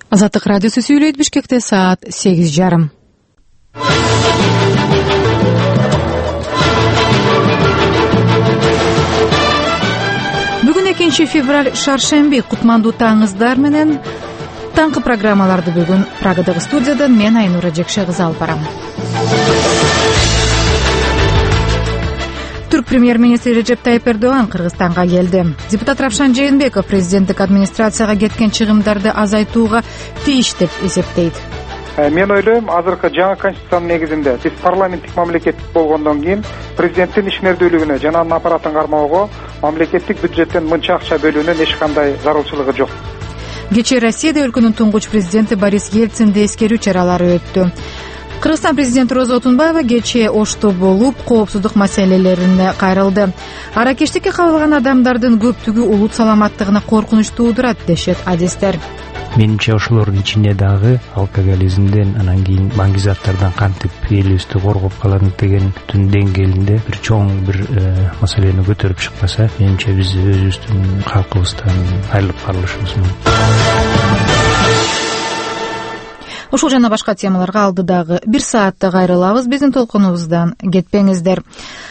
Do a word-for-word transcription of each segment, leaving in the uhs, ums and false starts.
Азаттык радиосу сүйлөйт. Бишкекте саат сегиз жарым. Бүгүн экинчи февраль шаршемби. Кутмандуу таңыңыздар менен. Таңкы программаларды бүгүн Прагадагы студиядан мен Айнура Жекше кызы алып барам. Түрк премьер-министри Режеп Тайып Эрдоган Кыргызстанга келди. Депутат Равшан Жээнбеков президенттик администрацияга кеткен чыгымдарды азайтууга тийиш деп эсептейт. Мен ойлойм, азыркы жаңы конституциянын негизинде биз парламенттик мамлекет болгондон кийин президенттин ишмердүүлүгүнө жана анын аппаратын кармоого мамлекеттик бюджеттен мынча акча бөлүүнүн эч кандай зарылчылыгы жок. Кечээ Россияда өлкөнүн туңгуч президенти Борис Ельцинди эскерүү чаралары өттү. Кыргызстан президенти Роза Отунбаева кечээ Ошто болуп, коопсуздук маселелерине кайрылды. Аракештикке кабылган адамдардын көптүгү улут саламаттыгына коркунуч туудурат дешет адистер. Менимче ошолордун ичинде дагы алкоголизмден, анан кийин баңгизаттардан кантип элибизди коргоп калат деген деңгээлинде бир чоң бир маселени көтөрүп чыкпаса, менимче биз өзүбүздүн калкыбыздан айрылып калышыбыз мүмкүн. Ушул жана башка темаларга алдыдагы бир саатта кайрылабыз. Биздин толкунубуздан кетпеңиздер.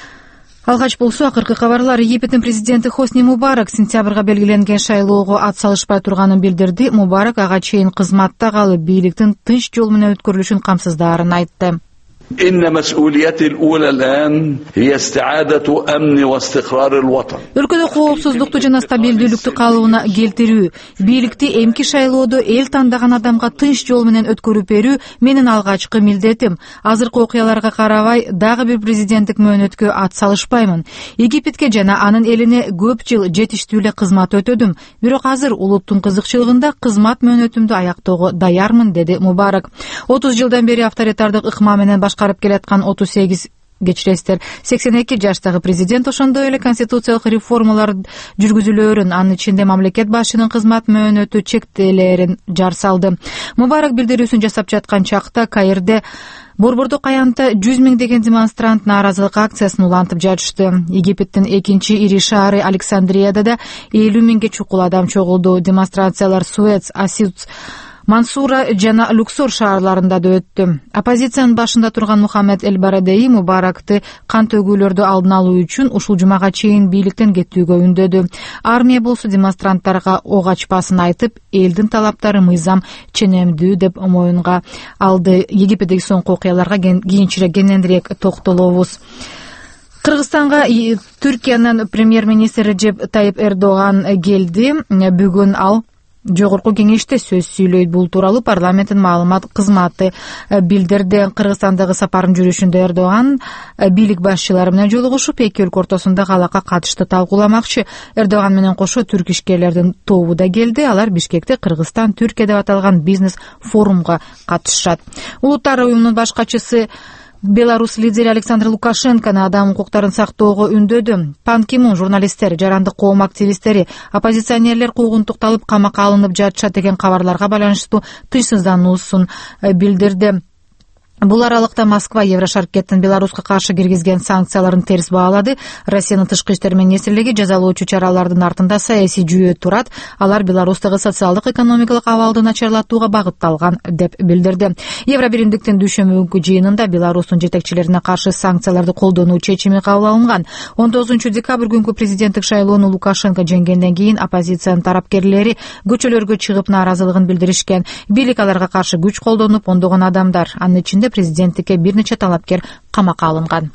Алгач болсо акыркы кабарлар. Египеттин президенти Хосни Мубарак сентябрга белгиленген шайлоого ат салышпай турганын билдирди. Мубарак ага чейин кызматта калып, бийликтин тынч жол менен өткөрүлүшүн камсыздаарын айтты. إن مسؤوليتي الأولى الآن هي استعادة أمن واستقرار الوطن. Өлкөдө коопсуздукту жана стабилдүүлүктү калыбына келтирүү, бийликти эмки шайлоодо эл тандаган адамга тынч жол менен өткөрүп берүү менин алгачкы милдетим. Азыркы окуяларга карабай, дагы бир президенттик мөөнөткө ат салышпаймын. Египетке жана анын элине көп жыл жетиштүү эле кызмат өтөдүм. Бирок азыр улуттун кызыкчылыгында кызмат мөөнөтүмдү аяктоого даярмын, деди Мубарак. отуз жылдан бери авторитардык ыкма менен карып келаткан отуз сегиз кечиресиздер сексен эки жаштагы президент ошондой эле конституциялык реформалар жүргүзүлөөрүн, анын ичинде мамлекет башчынын кызмат мөөнөтү чектелерин жар салды. Мубарак билдирүүсүн жасап жаткан чакта Каирде Борбордук аянтта жүз миңдеген демонстрант нааразылык акциясын улантып жатышты. Египеттин экинчи ири шаары Александрияда да элүү миңге чукул адам чогулду. Демонстрациялар Суэц, Асиц, Мансура жана Люксор шаарларында да өттү. Оппозициянын башында турган Мухаммед Эль-Барадеи Мубаракты кан төгүүлөрдү алдын алуу үчүн ушул жумага чейин бийликтен кетүүгө үндөдү. Армия болсо демонстранттарга ок ачпасын айтып, элдин талаптары мыйзам ченемдүү деп моюнга алды. Египеттеги соңку окуяларга кийинчерээк кененирээк токтолобуз. Кыргызстанга Түркиянын премьер-министри Режеп Тайып Эрдоган келди. Бүгүн ал Жогорку кеңеште сөз сүйлөйт. Бул тууралуу парламенттин маалымат кызматы билдирди. Кыргызстандагы сапарын жүрүшүндө Эрдоган бийлик башчылары менен жолугушуп, эки өлкө ортосундагы алака катышты талкууламакчы. Эрдоган менен кошо түрк ишкерлердин тобу да келди. Алар Бишкекте Кыргызстан Түркия деп аталган бизнес форумга катышат. Улуттар уюмунун башкачысы Беларусь лидери Александр Лукашенкону адам укуктарын сактоого үндөдү. Пан Ки Мун, журналисттер, жарандык коом активисттери, оппозиционерлер куугунтукталып камакка алынып жатышат деген кабарларга байланыштуу тынчсыздануусун билдирди. Бул аралыкта Москва Еврошаркеттин Беларуска каршы киргизген санкцияларын терс баалады. Россиянын тышкы иштер министрлиги жазалоочу чаралардын артында саясий жүйө турат. Алар Беларустагы социалдык экономикалык абалды начарлатууга багытталган деп билдирди. Евробиримдиктин дүйшөмбүнкү жыйынында Беларустун жетекчилерине каршы санкцияларды колдонуу чечими кабыл алынган. он тогузунчу декабрь күнкү президенттик шайлоону Лукашенко жеңгенден кийин оппозициянын тарапкерлери көчөлөргө чыгып нааразылыгын билдиришкен. Бийлик аларга каршы күч колдонуп, ондогон адамдар, анын ичинде президенттикке бир нече талапкер камакка алынган.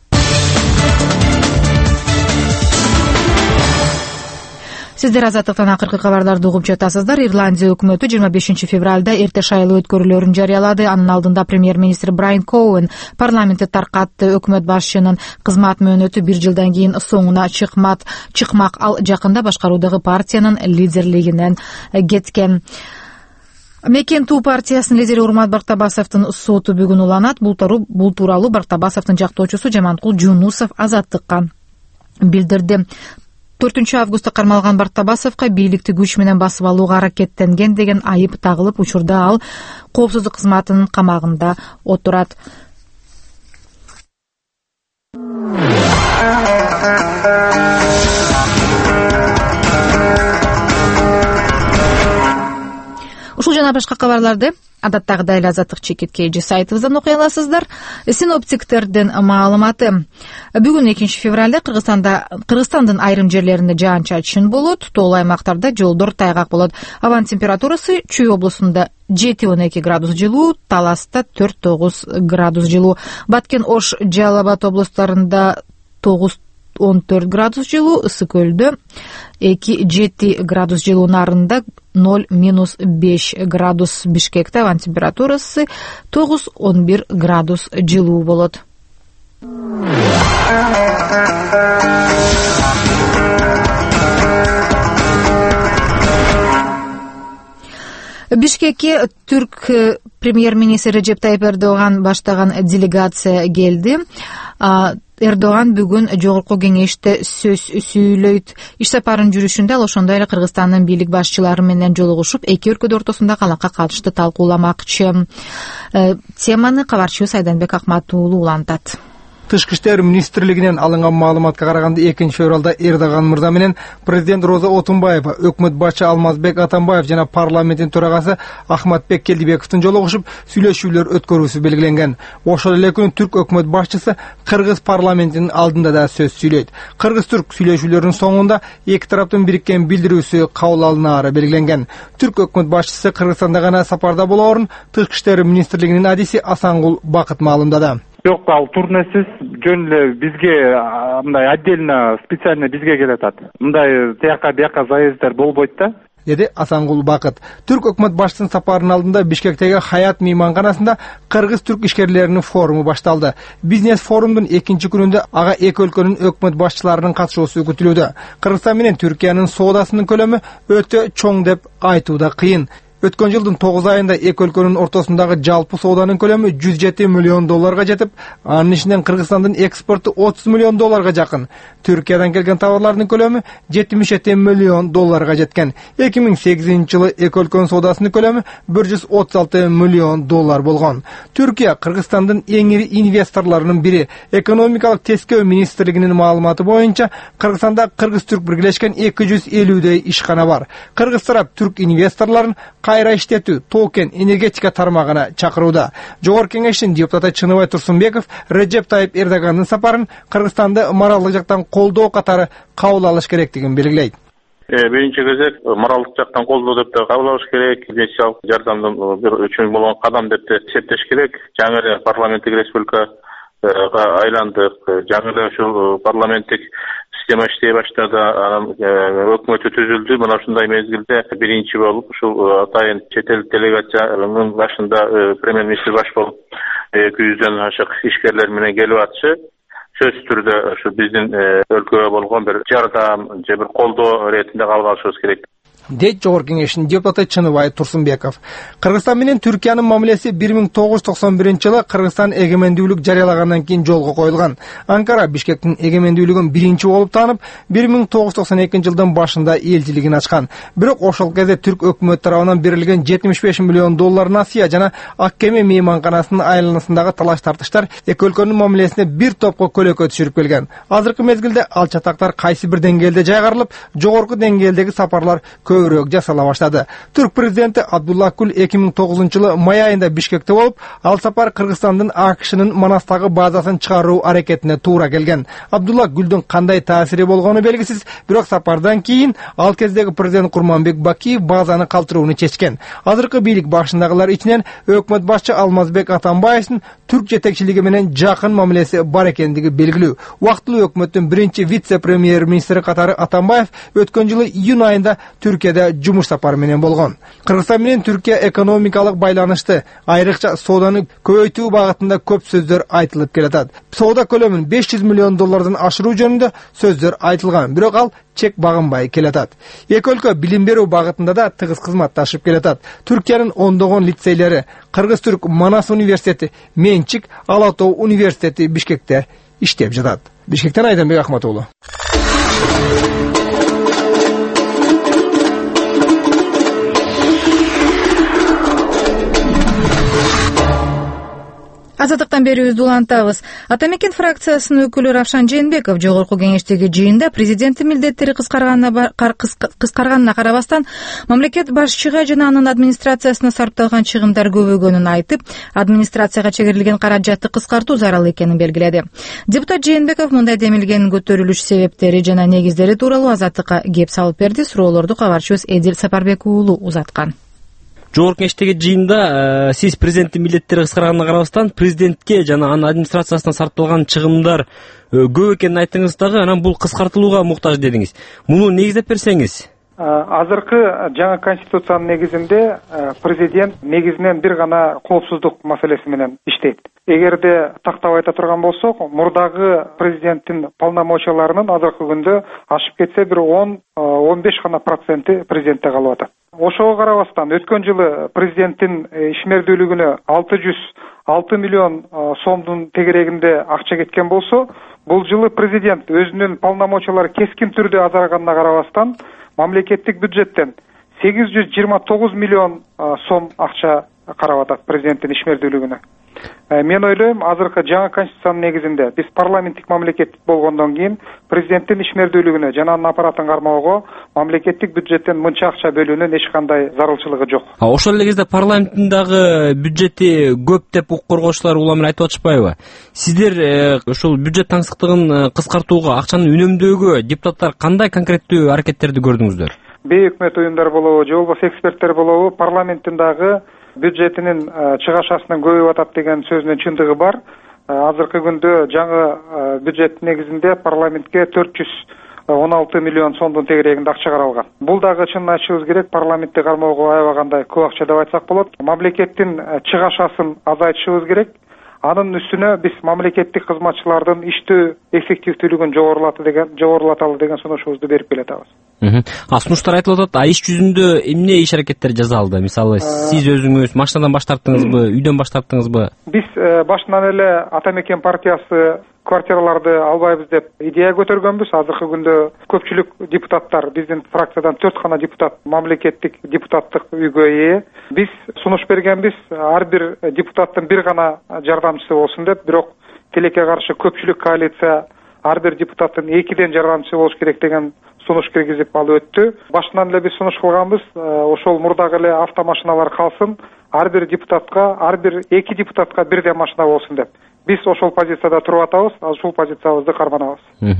Сиздер Азаттыктан акыркы кабарларды угуп жатасыздар. Ирландия өкмөтү жыйырма бешинчи февралда эрте шайлоо өткөрүлөөрүн жарыялады. Анын алдында премьер-министр Брайан Коуэн парламентти таркатты. Өкмөт башчынын кызмат мөөнөтү бир жылдан кийин соңуна чыкмат чыкмак. Ал жакында башкаруудагы партиянын лидерлигинен кеткен. Мекен Туу партиясынын лидери Урмат Бактабасовдун соту бүгүн уланат. Бул тууралуу Бактабасовдун жактоочусу Жаманкул Жунусов Азаттыкка билдирди. төртүнчү августта кармалган Бактабасовго бийликти күч менен басып алууга аракеттенген деген айып тагылып, учурда ал коопсуздук кызматынын камагында отурат. Ушул жана башка кабарларды адаттагыдай эле Азаттык чекит кей жи сайтыбыздан окуй аласыздар. Синоптиктердин маалыматы. Бүгүн экинчи февралда Кыргызстанда Кыргызстандын айрым жерлеринде жаан-чачын болот, тоолуу аймактарда жолдор тайгак болот. Абанын температурасы Чүй облусунда жети он эки градус жылуу, Таласта төрт тогуз градус жылуу, Баткен, Ош, Жалал Абад облустарында тогуз он төрт градус жылуу, Ысык көлдө эки жети градус жылуу, Нарында ноль минус беш градус, Бишкекте абанын температурасы тогуз он бир градус жылуу болот. Бишкекке түрк премьер-министри Режеп Тайип Эрдоган баштаган делегация келди. Эрдоган бүгүн жогорку кеңеште сөз сүйлөйт. Иш сапарынын жүрүшүндө ал ошондой эле Кыргызстандын бийлик башчылары менен жолугушуп, эки өлкө ортосундагы алакка катышты талкууламакчы. Теманы кабарчыбыз Айданбек Акматуулу улантат. Тышкы иштер министрлигинен алынган маалыматка караганда экинчи февралда Эрдоган мырза менен президент Роза Отунбаева, өкмөт башчы Алмазбек Атамбаев жана парламенттин төрагасы Ахматбек Келдибековдун жолугушуп сүйлөшүүлөр өткөрүүсү белгиленген. Ошол эле күнү түрк өкмөт башчысы Кыргыз парламентинин алдында да сөз сүйлөйт. Кыргыз-түрк сүйлөшүүлөрүнүн соңунда эки тараптын бириккен билдирүүсү кабыл алынаары белгиленген. Түрк өкмөт башчысы Кыргызстанда гана сапарда болоорун Тышкы иштер министрлигинин адиси Асангул Бакыт маалымдады. Жок, ал турнесиз жөн эле бизге мындай отдельно специально бизге келатат. Мындай тияка бияка заезддер болбойт да, деди Асангул Бакыт. Түрк өкмөт башчысынын сапарынын алдында Бишкектеги Хаят мейманканасында кыргыз-түрк ишкерлеринин форуму башталды. Бизнес форумдун экинчи күнүндө ага эки өлкөнүн өкмөт башчыларынын катышуусу күтүлүүдө. Кыргызстан менен Түркиянын соодасынын көлөмү өтө чоң деп айтуу да кыйын. Өткөн жылдын тогуз айында эки өлкөнүн ортосундагы жалпы сооданын көлөмү жүз жети миллион долларга жетип, анын ичинен Кыргызстандын экспорту отуз миллион долларга жакын. Түркиядан келген товарлардын көлөмү жетимиш жети миллион долларга жеткен. эки миң сегизинчи жылы эки өлкөнүн соодасынын көлөмү бир жүз отуз алты миллион доллар болгон. Түркия Кыргызстандын эң ири инвесторлорунун бири. Экономикалык тескөө министрлигинин маалыматы боюнча, Кыргызстанда кыргыз-түрк биргелешкен эки жүз элүүдөй ишкана бар. Кыргыз тарап түрк инвесторлорун кайра иштетүү, токен энергетика тармагына чакырууда. Жогорку кеңештин депутаты Чыныбай Турсунбеков Режеп Тайип Эрдогандын сапарын Кыргызстанды моралдык жактан колдоо катары кабыл алыш керектигин белгилейт. Биринчи кезек моралдык жактан колдоо деп да кабыл алыш керек, инвестициялык жардамдын бир үчүн болгон кадам деп да эсептеш керек. Жаңы эле парламенттик республикага айландык, жаңы эле ушул парламенттик система иштей баштады, анан өкмөтү түзүлдү. Мына ушундай мезгилде биринчи болуп ушул атайын чет эл делегациянын башында премьер-министр баш болуп эки жүздөн ашык ишкерлер менен келип атышы сөзсүз түрдө ушу биздин өлкөгө болгон бир жардам же бир колдоо иретинде кабыл алышыбыз керек, дейт жогорку кеңештин депутаты Чыныбай Турсунбеков. Кыргызстан менен Түркиянын мамилеси бир миң тогуз жүз токсон биринчи жылы Кыргызстан эгемендүүлүк жарыялагандан кийин жолго коюлган. Анкара Бишкектин эгемендүүлүгүн биринчи болуп таанып, бир миң тогуз жүз токсон экинчи жылдын башында элчилигин ачкан. Бирок ошол кезде түрк өкмөт тарабынан берилген жетимиш беш миллион доллар насыя жана Ак кеме мейманканасынын айланасындагы талаш-тартыштар эки өлкөнүн мамилесине бир топко көлөкө түшүрүп келген. Азыркы мезгилде ал чатактар кайсы бир деңгээлде жайгарылып, жогорку деңгээлдеги сапарлар көбүрөөк жасала баштады. Түрк президенти Абдулла Гүл эки миң тогузунчу жылы май айында Бишкекте болуп, ал сапар Кыргызстандын АКШнын Манастагы базасын чыгаруу аракетине туура келген. Абдулла Гүлдүн кандай таасири болгону белгисиз, бирок сапардан кийин ал кездеги президент Курманбек Бакиев базаны калтырууну чечкен. Азыркы бийлик башындагылар ичинен өкмөт башчы Алмазбек Атамбаевдин түрк жетекчилиги менен жакын мамилеси бар экендиги белгилүү. Убактылуу өкмөттүн биринчи вице-премьер-министри катары Атамбаев өткөн жылы июнь айында Түркияда жумуш сапары менен болгон. Кыргызстан менен Түркия экономикалык байланышты, айрыкча сооданы көбөйтүү багытында көп сөздөр айтылып келатат. Соода көлөмүн беш жүз миллион доллардан ашыруу жөнүндө сөздөр айтылган, бирок ал чек багынбай келатат. Эки өлкө билим берүү багытында да тыгыз кызматташып келатат. Түркиянын ондогон лицейлери, Кыргыз-түрк Манас университети, Менчик, Ала Тоо университети Бишкекте иштеп жатат. Бишкектен Айданбек Акматуулу. Азаттыктан берүүбүздү улантабыз. Ата мекен фракциясынын өкүлү Равшан Жээнбеков жогорку кеңештеги жыйында президенттин милдеттери кыскарганына карабастан мамлекет башчыга жана анын администрациясына сарпталган чыгымдар көбөйгөнүн айтып, администрацияга чегерилген каражатты кыскартуу зарыл экенин белгиледи. Депутат Жээнбеков мындай демилгенин көтөрүлүш себептери жана негиздери тууралуу Азаттыкка кеп салып берди. Суроолорду кабарчыбыз Эдил Сапарбек уулу узаткан. Жогорку кеңештеги жыйында сиз президенттин милдеттери кыскарганына карабастан президентке жана анын администрациясына сарпталган чыгымдар көп экенин айттыңыз дагы, анан бул кыскартылууга муктаж дедиңиз. Муну негиздеп берсеңиз. Азыркы жаңы конституциянын негизинде президент негизинен бир гана коопсуздук маселеси менен иштейт. Эгерде тактап айта турган болсок, мурдагы президенттин полномочияларынын азыркы күндө ашып кетсе бир он он беш гана проценти президентте калып атат. Ошого карабастан өткөн жылы президенттин ишмердүүлүгүнө алты жүз алты миллион сомдун тегерегинде акча кеткен болсо, бул жылы президент өзүнүн полномочиялары кескин түрдө азайганына карабастан мамлекеттик бюджеттен сегиз жүз жыйырма тогуз миллион сом акча карап атат президенттин ишмердүүлүгүнө. Мен ойлойм, азыркы жаңы конституциянын негизинде биз парламенттик мамлекет болгондон кийин президенттин ишмердүүлүгүнө жана анын аппаратын кармоого мамлекеттик бюджеттен мынча акча бөлүүнүн эч кандай зарылчылыгы жок. Ошол эле кезде парламенттин дагы бюджети көп деп укук коргоочулар улам айтып атышпайбы? Сиздер ушул бюджет таңсыктыгын кыскартууга, акчаны үнөмдөөгө депутаттар кандай конкреттүү аракеттерди көрдүңүздөр? Бейөкмөт уюмдар болобу, же болбосо эксперттер болобу, парламенттин дагы бюджетинин чыгашасынын көбөйүп атат деген сөзүнүн чындыгы бар. Азыркы күндө жаңы бюджет негизинде парламентке төрт жүз он алты миллион сомдун тегерегинде акча каралган. Бул дагы чынын айтышыбыз керек, парламентти кармоого аябагандай көп акча деп айтсак болот. Мамлекеттин чыгашасын азайтышыбыз керек. Анын үстүнө биз мамлекеттик кызматчылардын иштөө эффективдүүлүгүн жогорулаталы деген жогорулаталы деген сунушубузду берип келатабыз. А сунуштар айтылып атат, а иш жүзүндө эмне иш аракеттер жасалды? Мисалы, сиз өзүңүз машинадан баш тарттыңызбы, үйдөн баш тарттыңызбы? Биз башынан эле Ата мекен партиясы квартираларды албайбыз деп идея көтөргөнбүз. Азыркы күндө көпчүлүк депутаттар, биздин фракциядан төрт гана депутат мамлекеттик депутаттык үйгө ээ. Биз сунуш бергенбиз, ар бир депутаттын бир гана жардамчысы болсун деп, бирок тилекке каршы көпчүлүк коалиция ар бир депутаттын экиден жардамчысы болуш керек деген сунуш киргизип ал өттү. Башынан эле биз сунуш кылганбыз, ошол мурдагы эле автомашиналар калсын, ар бир депутатка, ар бир эки депутатка бирден машина болсун деп. Биз ошол позицияда туруп атабыз, ушул позициябызды карманабыз.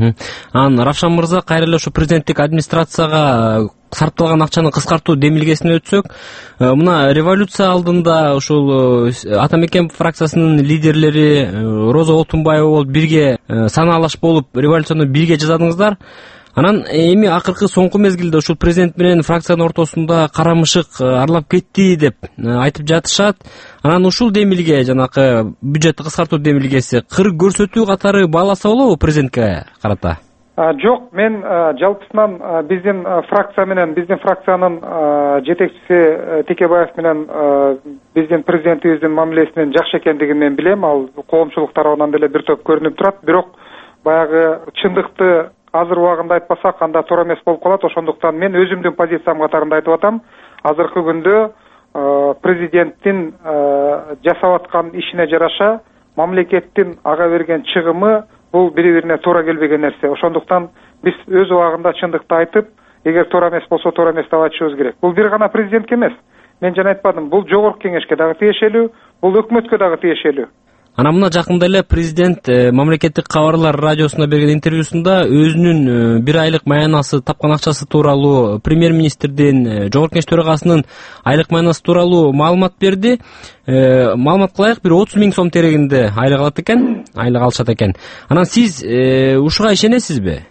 Анан Равшан мырза, кайра эле ушу президенттик администрацияга сарпталган акчаны кыскартуу демилгесине өтсөк, мына революция алдында ушул Ата мекен фракциясынын лидерлери Роза Олтунбаева болуп бирге санаалаш болуп революцияны бирге жасадыңыздар. Анан эми акыркы соңку мезгилде ушул президент менен фракциянын ортосунда карамышык аралап кетти деп айтып жатышат. Анан ушул демилге, жанакы бюджетти кыскартуу демилгеси кыр көрсөтүү катары бааласа болобу президентке карата? Жок, мен жалпысынан биздин фракция менен, биздин фракциянын жетекчиси Текебаев менен биздин президентибиздин мамилесинин жакшы экендигин мен билем. Ал коомчулук тарабынан деле бир топ көрүнүп турат. Бирок баягы чындыкты азыр убагында айтпасак, анда туура эмес болуп калат. Ошондуктан мен өзүмдүн позициям катарында айтып атам. Азыркы күндө президенттин жасап аткан ишине жараша мамлекеттин ага берген чыгымы бул бири-бирине туура келбеген нерсе. Ошондуктан биз өз убагында чындыкты айтып, эгер туура эмес болсо туура эмес деп айтышыбыз керек. Бул бир гана президентке эмес. Мен жана айтпадым, бул жогорку кеңешке дагы тиешелүү, бул өкмөткө дагы тиешелүү. Анан мына жакында эле президент мамлекеттик кабарлар радиосуна берген интервьюсунда өзүнүн бир айлык маянасы тапкан акчасы тууралуу, премьер-министрдин, жогорку кеңеш төрагасынын айлык маянасы тууралуу маалымат берди. Маалымат кылайык, бир отуз миң сом терегинде айлык алат экен, айлык алышат экен. Анан сиз ушуга ишенесизби?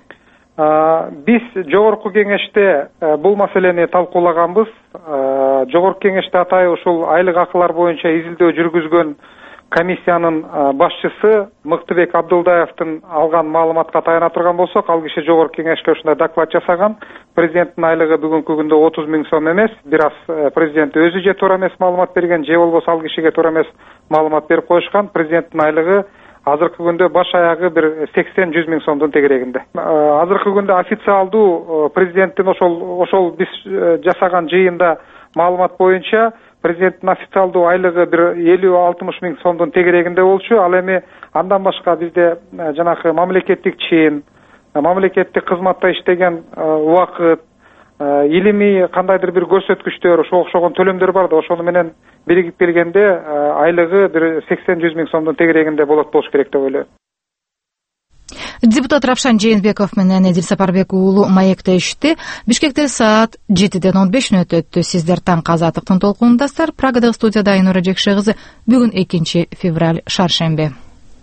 Биз жогорку кеңеште бул маселени талкуулаганбыз. Жогорку кеңеште атайын ушул айлык акылар боюнча изилдөө жүргүзгөн комиссиянын башчысы Мыктыбек Абдылдаевдин алган маалыматка таяна турган болсок, ал киши жогорку кеңешке ушундай доклад жасаган. Президенттин айлыгы бүгүнкү күндө отуз миң сом эмес, бир аз президент өзү же туура эмес маалымат берген, же болбосо ал кишиге туура эмес маалымат берип коюшкан. Президенттин айлыгы азыркы күндө баш аягы бир сексен жүз миң сомдун тегерегинде. Азыркы күндө официалдуу президенттин ошол ошол биз жасаган жыйында маалымат боюнча президенттин официалдуу айлыгы бир элүү алтымыш миң сомдун тегерегинде болчу. Ал эми андан башка бизде жанагы мамлекеттик чейин, мамлекеттик кызматта иштеген убакыт, илимий кандайдыр бир көрсөткүчтөр, ошого окшогон төлөмдөр бар да, ошону менен биригип келгенде айлыгы бир сексен жүз миң сомдун тегерегинде болот болуш керек деп ойлойм. Депутат Равшан Жээнбеков менен Эдил Сапарбек уулу маектешти. Бишкекте саат жетиден он беш мүнөт өттү. Сиздер таң казатыктын толкунундасыздар. Прагадагы студияда Айнура Жекше кызы. Бүгүн экинчи февраль, шаршембе.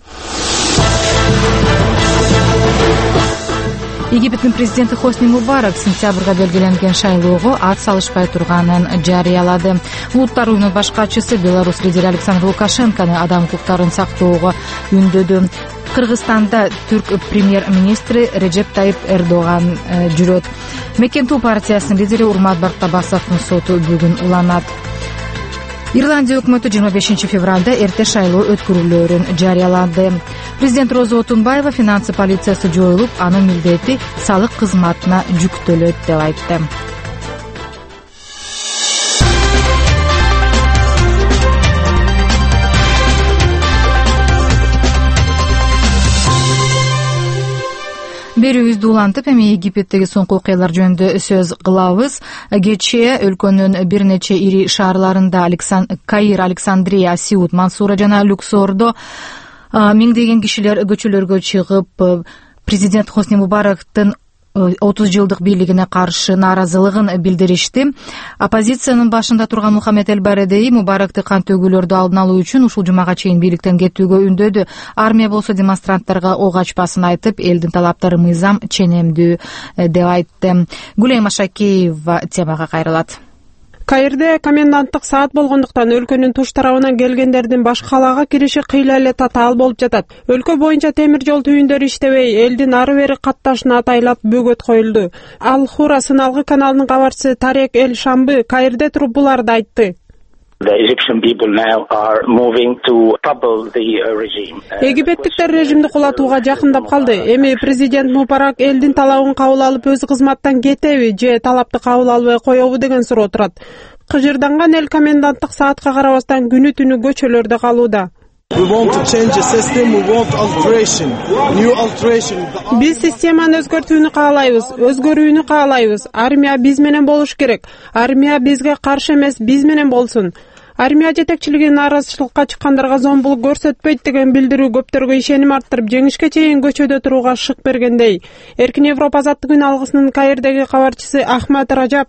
Египеттин президенти Хосни Мубарак сентябрга белгиленген шайлоого ат салышпай турганын жарыялады. Улуттар уюмунун башкачысы Беларусь лидери Александр Лукашенкону адам укуктарын сактоого үндөдү. Кыргызстанда түрк премьер-министри Режеп Тайип Эрдоган жүрөт. Мекенту партиясынын лидери Урмат Бактабасовдун соту бүгүн уланат. Ирландия өкмөтү жыйырма бешинчи февралда эрте шайлоо өткөрүлөөрүн жарыялады. Президент Роза Отунбаева финансы полициясы жоюлуп, анын милдети салык кызматына жүктөлөт деп айтты. Берүүбүздү улантып, эми Египеттеги соңку окуялар жөнүндө сөз кылабыз. Кечээ өлкөнүн бир нече ири шаарларында Каир, Александрия, Асиут, Мансура жана Люксордо миңдеген кишилер көчөлөргө чыгып, президент Хосни Мубарактын отуз жылдык бийлигине каршы нааразылыгын билдиришти. Оппозициянын башында турган Мухаммед Эль-Барадеи Мубаракты кан төгүүлөрдү алдын алуу үчүн ушул жумага чейин бийликтен кетүүгө үндөдү. Армия болсо демонстранттарга ок ачпасын айтып, элдин талаптары мыйзам, ченемдүү деп айтты. Гүлем Ашакеева темага кайрылат. Каирде коменданттык саат болгондуктан өлкөнүн туш тарабынан келгендердин баш калаага кириши кыйла эле татаал болуп жатат. Өлкө боюнча темир жол түйүндөрү иштебей, элдин ары бери катташына атайлап бөгөт коюлду. Ал-Хура сыналгы каналынын кабарчысы Тарек Эль-Шамбы Каирде туруп буларды айтты. Египеттиктер режимди кулатууга жакындап калды. Эми президент Мубарак элдин талабын кабыл алып, өз кызматтан кетеби же талапты кабыл албай коебу деген суроо турат. Кыжырданган эл коменданттык саатка карабастан күнү түнү көчөлөрдө калууда. Биз системаны өзгөртүүнү каалайбыз, өзгөрүүнү каалайбыз. Армия биз менен болуш керек. Армия бизге каршы эмес, биз менен болсун. Армия жетекчилиги нааразычылыкка чыккандарга зомбулук көрсөтпөйт деген билдирүү көптөргө ишеним арттырып, жеңишке чейин көчөдө турууга шык бергендей. Эркин Европа азаттык күн алгысынын Каирдеги кабарчысы Ахмад Ражаб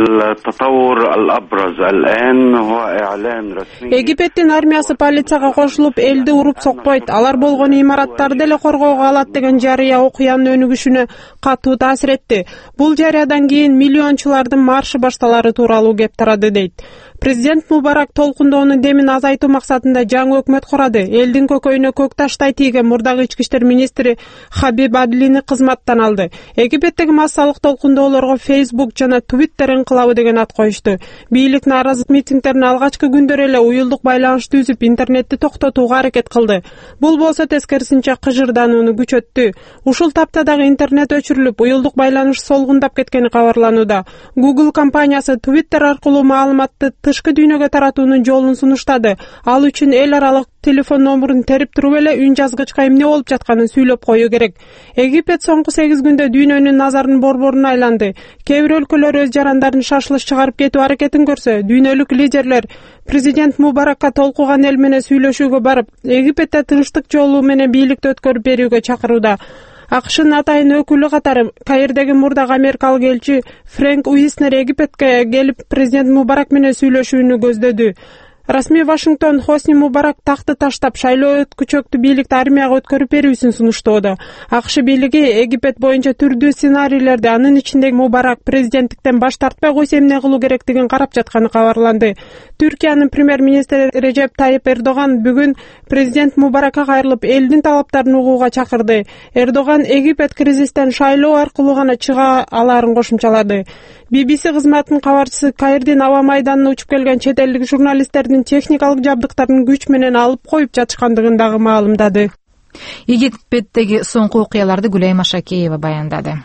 Египеттин армиясы полицияга кошулуп, элди уруп сокпойт, алар болгон имараттарды эле коргоого алат деген жарыя окуянын өнүгүшүнө катуу таасир этти. Бул жарыядан кийин миллиончулардын маршы башталары тууралуу кеп тарады дейт. Президент Мубарак толкундоонун демин азайтуу максатында жаңы өкмөт курады. Элдин көкөйүнө көк таштай тийген мурдагы ички иштер министри Хабиб Адлини кызматтан алды. Египеттеги массалык толкундоолорго Facebook жана Twitter инкылабы деген ат коюшту. Бийлик нааразылык митингдерин алгачкы күндөр эле уюлдук байланышты үзүп, интернетти токтотууга аракет кылды. Бул болсо тескерисинче кыжырданууну күчөттү. Ушул тапта дагы интернет өчүрүлүп, уюлдук байланыш солгундап кеткени кабарланууда. Google компаниясы Twitter аркылуу маалыматты тышкы дүйнөгө таратуунун жолун сунуштады. Ал үчүн эл аралык телефон номурун терип туруп эле үн жазгычка эмне болуп жатканын сүйлөп коюу керек. Египет соңку сегиз күндө дүйнөнүн назарын борборуна айланды. Кээ бир өлкөлөр өз жарандарын шашылыш чыгарып кетүү аракетин көрсө, дүйнөлүк лидерлер президент Мубаракка толкуган эл менен сүйлөшүүгө барып, Египетте тынчтык жолу менен бийликти өткөрүп берүүгө чакырууда. АКШнын атайын өкүлү катары Каирдеги мурдагы америкалык элчи Фрэнк Уиснер Египетке келип президент Мубарак менен сүйлөшүүнү көздөдү. Расмий Вашингтон Хосни Мубарак такты таштап, шайлоо өткүчөктү бийликти армияга өткөрүп берүүсүн сунуштоодо. АКШ бийлиги Египет боюнча түрдүү сценарийлерди, анын ичинде Мубарак президенттиктен баш тартпай койсо эмне кылуу керектигин карап жатканы кабарланды. Түркиянын премьер-министри Режеп Тайип Эрдоган бүгүн президент Мубаракка кайрылып, элдин талаптарын угууга чакырды. Эрдоган Египет кризистен шайлоо аркылуу гана чыга алаарын кошумчалады. би би си кызматынын кабарчысы Каирдин аба майданына учуп келген чет элдик журналисттердин техникалык жабдыктарын күч менен алып коюп жатышкандыгын дагы маалымдады. Египеттеги соңку окуяларды Гүлайым Ашакеева баяндады.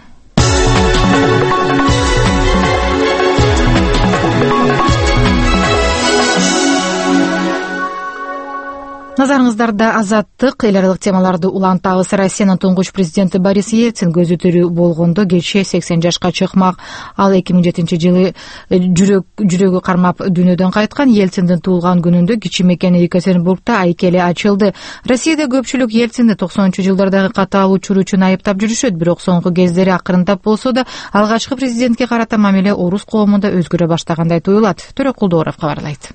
Назарыңыздарда Азаттык. Эл аралык темаларды улантабыз. Россиянын туңгуч президенти Борис Ельцин көзү тирүү болгондо кечээ сексен жашка чыкмак. Ал эки миң жетинчи жылы жүрөк жүрөгү кармап дүйнөдөн кайткан. Ельциндин туулган күнүндө кичи мекени Екатеринбургда айкели ачылды. Россияда көпчүлүк Ельцинди токсонунчу жылдардагы катаал учур үчүн айыптап жүрүшөт, бирок соңку кездери акырындап болсо да алгачкы президентке карата мамиле орус коомунда өзгөрө баштагандай туюлат. Төрөкул Дооров кабарлайт.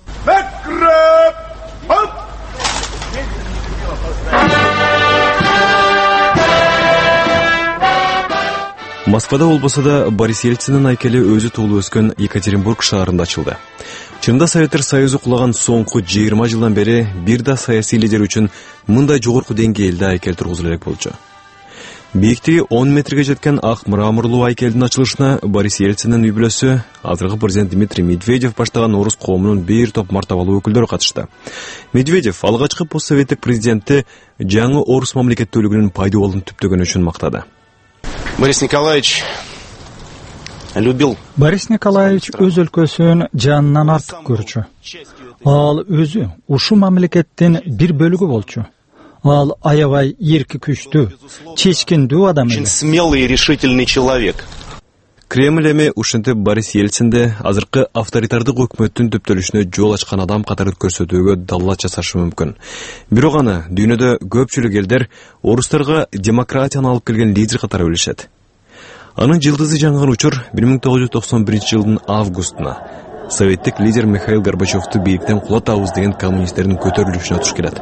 Москвада болбосо да Борис Ельциндин айкели өзү туулуп өскөн Екатеринбург шаарында ачылды. Чында Советтер Союзу кулаган соңку жыйырма жылдан бери бир да саясий лидер үчүн мындай жогорку деңгээлде айкел тургузула элек болчу. Бийиктиги он метрге жеткен ак мраморлуу айкелдин ачылышына Борис Ельциндин үй бүлөсү, азыркы президент Дмитрий Медведев баштаган орус коомунун бир топ мартабалуу өкүлдөрү катышты. Медведев алгачкы постсоветтик президентти жаңы орус мамлекеттүүлүгүнүн пайдуболун түптөгөнү үчүн мактады. Борис Николаевич любил. Борис Николаевич өз өлкөсүн жанынан артык көрчү. Ал өзү ушу мамлекеттин бир бөлүгү болчу. Ал аябай эрки күчтүү, чечкиндүү адам эле. Очень смелый и решительный человек. Кремль эми ушинтип Борис Ельцинди азыркы авторитардык өкмөттүн төптөлүшүнө жол ачкан адам катары көрсөтүүгө даллат жасашы мүмкүн. Бирок аны дүйнөдө көпчүлүк элдер орустарга демократияны алып келген лидер катары билишет. Анын жылдызы жанган учур бир миң тогуз жүз токсон биринчи жылдын августуна советтик лидер Михаил Горбачевду бийиктен кулатабыз деген коммунисттердин көтөрүлүшүнө туш келет.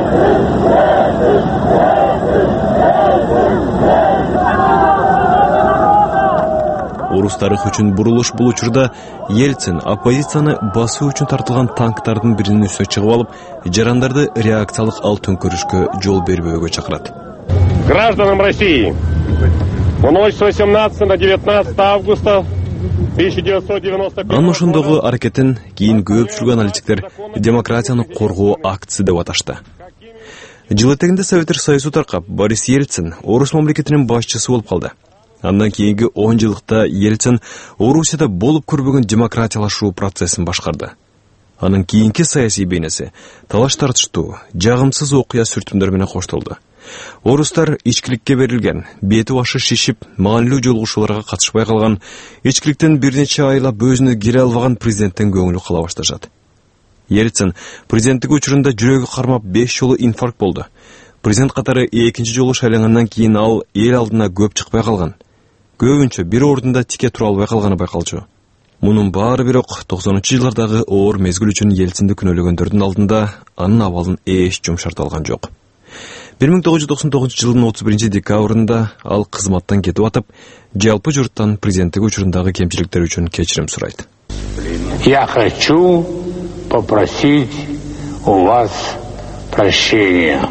Орус тарых үчүн бурулуш бул учурда Ельцин оппозицияны басуу үчүн тартылган танктардын биринин үстүнө чыгып алып, жарандарды реакциялык ал төңкөрүшкө жол бербөөгө чакырат. Гражданам России, в ночь с восемнадцатого на девятнадцатое августа тысяча девятьсот девяносто первого Анын ошондогу аракетин кийин көпчүлүк аналитиктер демократияны коргоо акциясы деп аташты. Жыл этегинде Советтер Союзу таркап, Борис Ельцин орус мамлекетинин башчысы болуп калды. Андан кийинки он жылдыкта Ельцин Орусияда болуп көрбөгөн демократиялашуу процессин башкарды. Анын кийинки саясий бейнеси талаш тартыштуу, жагымсыз окуя сүртүмдөр менен коштолду. Орустар ичкиликке берилген, бети башы шишип, маанилүү жолугушууларга катышпай калган, ичкиликтен бир нече айлап өзүнө келе албаган президенттен көңүлү кала башташат. Ельцин президенттик учурунда жүрөгү кармап беш жолу инфаркт болду. Президент катары экинчи жолу шайлангандан кийин ал эл алдына көп чыкпай калган. Көбүнчө бир ордунда тике тура албай калганы байкалчу. Мунун баары бирок токсонунчу жылдардагы оор мезгил үчүн Ельцинди күнөөлөгөндөрдүн алдында анын абалын эч жумшарта алган жок. бир миң тогуз жүз токсон тогузунчу жылдын отуз биринчи декабрында ал кызматтан кетип атып, жалпы журттан президенттик учурундагы кемчиликтер үчүн кечирим сурайт. Я хочу попросить у вас прощения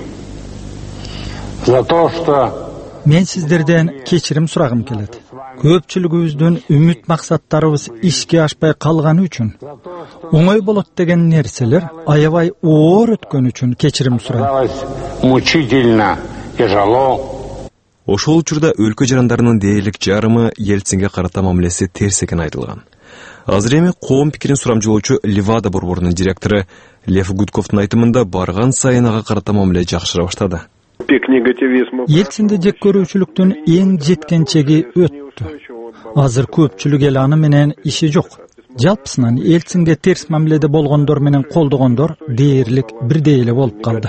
за то, что Мен сиздерден кечирим сурагым келет. Көпчүлүгүбүздүн үмүт максаттарыбыз ишке ашпай калганы үчүн, оңой болот деген нерселер аябай оор өткөн үчүн кечирим сурайм. Мучительно, тяжело. Ошол учурда өлкө жарандарынын дээрлик жарымы Ельцинге карата мамилеси терс экени айтылган. Азыр эми коом пикирин сурамжылоочу Левада борборунун директору Лев Гудковдун айтымында барган сайын ага карата мамиле жакшыра баштады. Ельцинди жек көрүүчүлүктүн эң жеткен чеги өттү. Азыр көпчүлүк эл аны менен иши жок. Жалпысынан Ельцинге терс мамиледе болгондор менен колдогондор дээрлик бирдей эле болуп калды.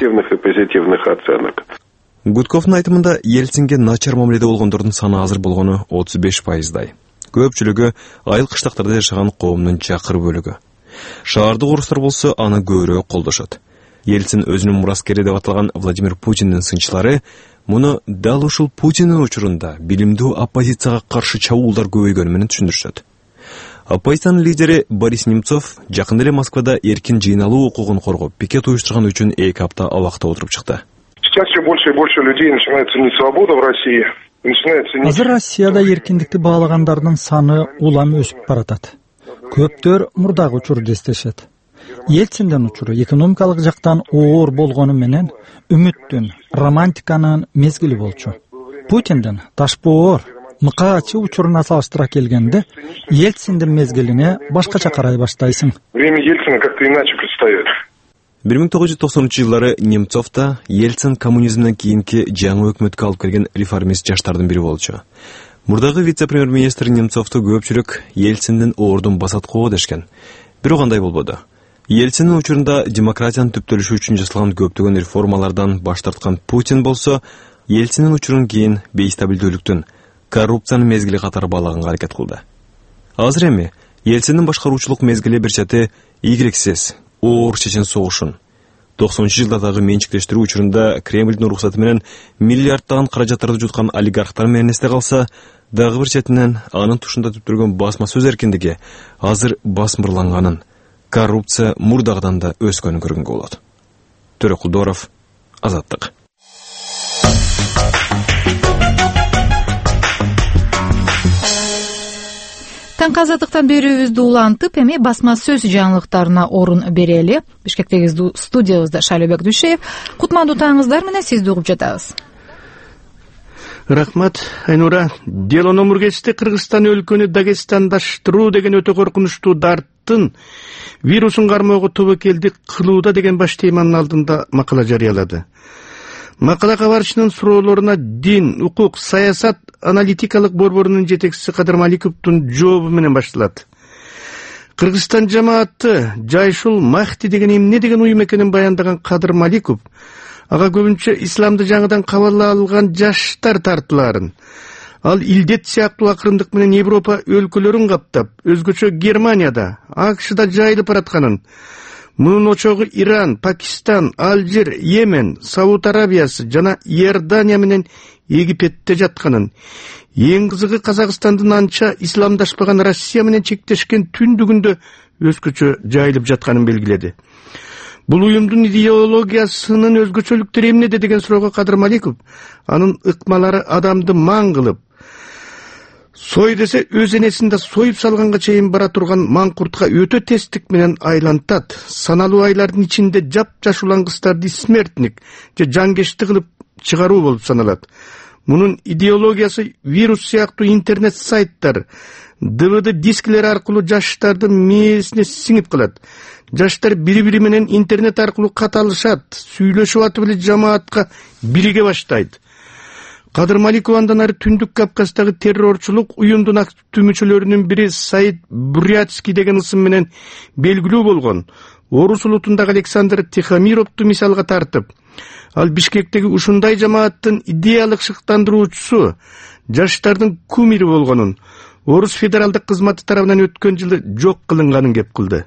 Гудковдун айтымында Ельцинге начар мамиледе болгондордун саны азыр болгону отуз беш пайыздай. Көпчүлүгү айыл кыштактарда жашаган коомдун жакыр бөлүгү. Шаардык орустар болсо аны көбүрөөк колдошот. Ельцин өзүнүн мураскери деп аталган Владимир Путиндин сынчылары муну дал ушул Путиндин учурунда билимдүү оппозицияга каршы чабуулдар көбөйгөнү менен түшүндүрүшөт. Оппозициянын лидери Борис Немцов жакында эле Москвада эркин жыйналуу укугун коргоп, пикет уюштурган үчүн эки апта абакта отуруп чыкты. Сейчас все больше и больше людей начинает ценить свободу в России. Азыр Россияда эркиндикти баалагандардын саны улам өсүп баратат. Көптөр мурдагы учурду эстешет. Ельциндин учуру экономикалык жактан оор болгону менен үмүттүн, романтиканын мезгили болчу. Путиндин ташпоор, мыкаачы учуруна салыштыра келгенде Ельциндин мезгилине башкача карай баштайсың. Время Ельцина как-то иначе предстает. бир миң тогуз жүз токсонунчу жылдары Немцовда Ельцин коммунизмден кийинки жаңы өкмөткө алып келген реформист жаштардын бири болчу. Мурдагы вице-премьер-министр Немцовду көпчүлүк Ельциндин ордун басаткого дешкен. Бирок андай болбоду. Ельциндин учурунда демократиянын түптөлүшү үчүн жасалган көптөгөн реформалардан баш тарткан Путин болсо, Ельциндин учурун кийин бейстабилдүүлүктүн, коррупциянын мезгили катары баалаганга аракет кылды. Азыр эми Ельциндин башкаруучулук мезгили бир чети ийгиликсиз, оор чечен согушун. токсонунчу жылдардагы менчиктештирүү учурунда Кремлдин уруксаты менен миллиарддаган каражаттарды жуткан олигархтар менен эсте калса, дагы бир четинен анын тушунда түптөлгөн басма сөз эркиндиги азыр басмырланганын, коррупция мурдагыдан да өскөнүн көргөнгө болот. Төрөкулдоров, Азаттык. Таңкы Азаттыктан берүүбүздү улантып, эми басма сөз жаңылыктарына орун берели. Бишкектеги студиябызда Шайлообек Дүйшеев. Кутмандуу таңыңыздар менен сизди угуп жатабыз. Рахмат, Айнура. Дело номер кечте Кыргызстан өлкөнү Дагестандаштыруу деген өтө коркунучтуу дарттын вирусун кармоого тобокелдик кылууда деген баш теманын алдында макала жарыялады. Макала кабарчынын суроолоруна дин, укук, саясат аналитикалык борборунун жетекчиси Кадыр Маликовдун жообу менен башталат. Кыргызстан жамааты жайшул Махти деген эмне деген уюм экенин баяндаган Кадыр Маликов ага көбүнчө исламды жаңыдан кабыл алган жаштар тартылаарын, ал илдет сыяктуу акырындык менен Европа өлкөлөрүн каптап, өзгөчө Германияда, АКШда жайылып баратканын, мунун очогу Иран, Пакистан, Алжир, Йемен, Сауд Арабиясы жана Иордания менен Египетте жатканын, эң кызыгы Казакстандын анча исламдашпаган Россия менен чектешкен түндүгүндө өзгөчө жайылып жатканын белгиледи. Бул уюмдун идеологиясынын өзгөчөлүктөрү эмнеде деген суроого Кадыр Маликов анын ыкмалары адамды маң кылып, сой десе өз энесинде союп салганга чейин бара турган маңкуртка өтө тесттик менен айлантат. Саналуу айлардын ичинде жап-жаш улан кыздарды смертник же жангешти кылып чыгаруу болуп саналат. Мунун идеологиясы вирус сыяктуу интернет сайттар, ДВД дискилер аркылуу жаштардын мээсине сиңип калат. Жаштар бири-бири менен интернет аркылуу каталышат, сүйлөшүп атып эле жамаатка бириге баштайт. Кадыр Маликов андан ары Түндүк Кавказдагы террорчулук уюмдун активдүү мүчөлөрүнүн бири Саид Бурятский деген ысым менен белгилүү болгон Орус улутундагы Александр Тихомировду мисалга тартып, ал Бишкектеги ушундай жамааттын идеялык шыктандыруучусу, жаштардын кумири болгонун, Орус федералдык кызматы тарабынан өткөн жылы жок кылынганын кеп кылды.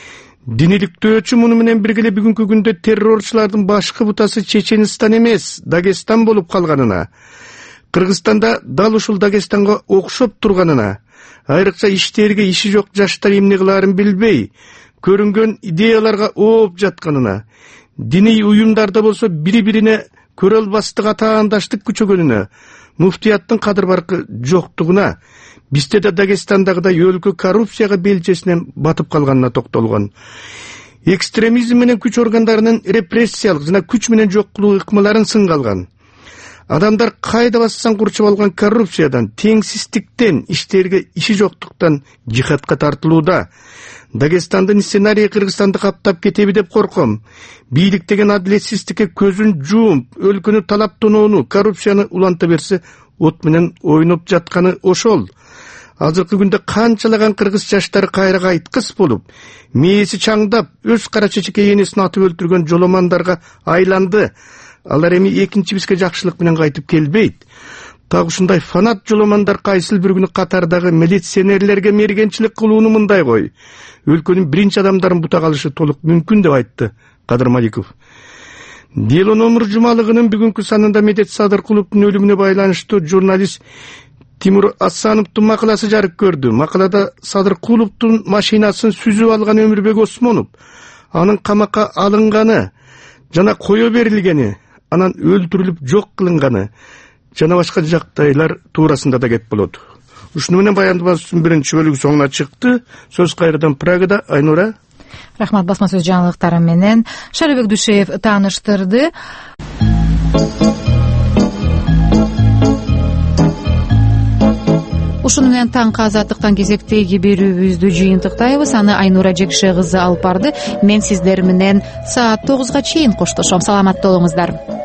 Диниликтөөчү муну менен бирге бүгүнкү күндө террорчулардын башкы бутасы Чеченстан эмес, Дагестан болуп калганына, Кыргызстанда дал ушул Дагестанга окшоп турганына, айрыкча иштерге иши жок жаштар эмне кылаарын билбей, көрүнгөн идеяларга ооп жатканына, диний уюмдарда болсо бири-бирине көрө албастык атаандаштык күчөгөнүнө, муфтияттын кадыр баркы жоктугуна, бизде да Дагестандагыдай өлкө коррупцияга белчесинен батып калганына токтолгон. Экстремизм менен күч органдарынын репрессиялык жана күч менен жок кылуу ыкмаларын сынга алган. Адамдар кайда бассаң курчуп алган коррупциядан, теңсиздиктен, иштерге иши жоктуктан жихадка тартылууда. Дагестандын сценарийи Кыргызстанды каптап кетеби деп корком. Бийлик деген адилетсиздикке көзүн жууп, өлкөнү талаптоноону, коррупцияны уланта берсе, от менен ойноп жатканы ошол. Азыркы күндө канчалаган кыргыз жаштары кайра кайткыс болуп, мээси чаңдап, өз кара чечекей энесин атып өлтүргөн жоломандарга айланды. Алар эми экинчи бизге жакшылык менен кайтып келбейт. Так ушундай фанат жоломандар кайсыл бир күнү катардагы милиционерлерге мергенчилик кылууну мындай кой. Өлкөнүн биринчи адамдарын бута калышы толук мүмкүн деп айтты Кадыр Маликов. Дело номер жумалыгынын бүгүнкү санында Медет Садыркуловдун өлүмүнө байланыштуу журналист Тимур Асановдун макаласы жарык көрдү. Макалада Садыркуловдун машинасын сүзүп алган Өмүрбек Осмонов, анын камакка алынганы жана кое берилгени, анан өлтүрүлүп жок кылынганы жана башка жактайлар туурасында да кеп болот. Ушуну менен баяндамабыздын биринчи бөлүгү соңуна чыкты. Сөз кайрадан Прагада, Айнура. Рахмат, басма сөз жаңылыктары менен Шайлообек Дүйшеев тааныштырды. ушуну менен таңкы азаттыктан кезектеги берүүбүздү жыйынтыктайбыз. Аны Айнура Жекше кызы алып барды. Мен сиздер менен саат тогузга чейин коштошом. Саламатта болуңуздар.